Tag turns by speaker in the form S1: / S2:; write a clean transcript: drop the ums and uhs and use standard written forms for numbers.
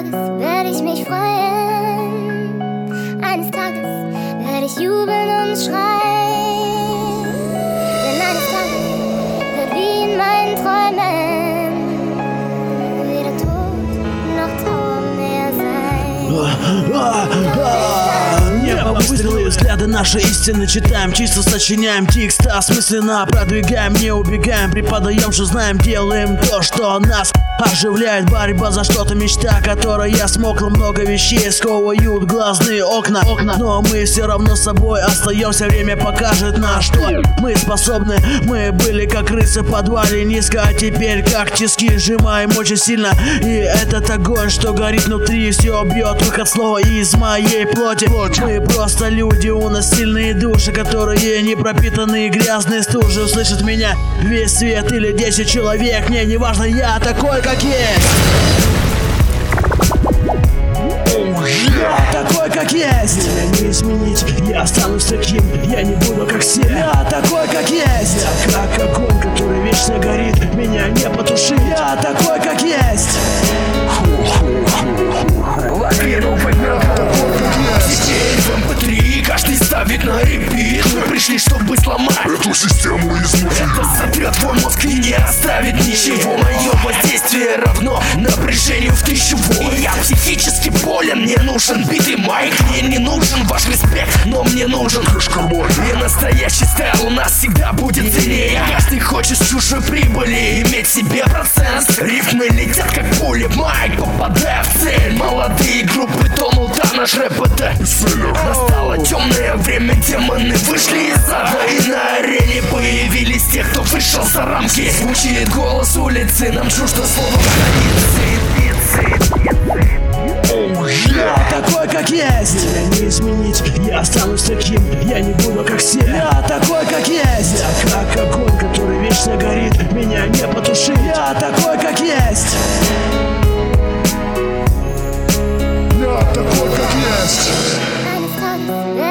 S1: Tages werde ich mich freuen. Eines Tages werde ich jubeln und schreien. Denn eines Tages wird wie in meinen Träumen weder Tod noch Trauer mehr sein.
S2: Небо, выстрелы, взгляды наши истины читаем, чисто сочиняем тексты, осмысленно продвигаем, не убегаем, преподаем, что знаем, делаем то, что нас оживляет. Борьба за что-то, мечта, которая смокла, много вещей сковывают глазные окна. Но мы все равно с собой остаемся, время покажет на что мы способны. Мы были как крысы в подвале низко, а теперь как тиски сжимаем очень сильно. И этот огонь, что горит внутри, все бьет выход слова из моей плоти. Мы просто люди, у нас сильные души, которые не пропитанные грязные стужи. Услышит меня весь свет или 10 человек, мне не важно, я такой как есть. Я такой как есть. Меня не изменить, я останусь таким, я не буду как все. Я такой как есть. Я как огонь, который вечно горит, меня не потушить. Я такой как есть.
S3: Каждый ставит на репит. Мы пришли, чтобы сломать
S4: эту систему изнутри.
S3: Это сотрет твой мозг и не оставит ничего. Мое воздействие равно напряжению в 1000 вольт. Я психически болен, мне нужен битый майк. Мне не нужен ваш респект, но мне нужен
S4: кэш-карман.
S3: И настоящий стайл у нас всегда будет ценнее. Каждый хочет с чужой прибыли иметь себе процент. Рифмы летят как пули, майк, попадая в цель. Молодые группы тонут, а наш рэп это бестселлер. Настало темное время, демоны вышли из ада. И на арене появились те, кто вышел за рамки. Звучит голос улицы, нам чуждо слово границы.
S2: Я такой как есть. Меня не изменить, я останусь таким, я не буду как все. Я такой как есть. Я как огонь, который вечно горит, меня не потушить. Я такой как есть.
S4: Я такой как есть.
S1: Eines Tages